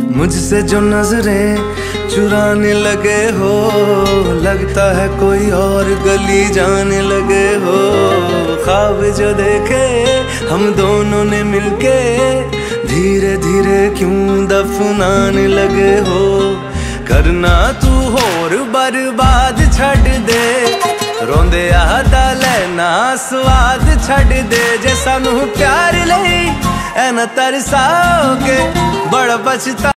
मुझसे जो नजरें चुराने लगे हो, लगता है कोई और गली जाने लगे हो। ख्वाब जो देखे हम दोनों ने मिलके, धीरे धीरे क्यों दफनाने लगे हो। करना तू होर बर्बाद छड़ दे, रोंदे आदा लेना स्वाद छड़ दे। जे सानू प्यार लई ऐ ना तरसाओगे, बड़ा पछता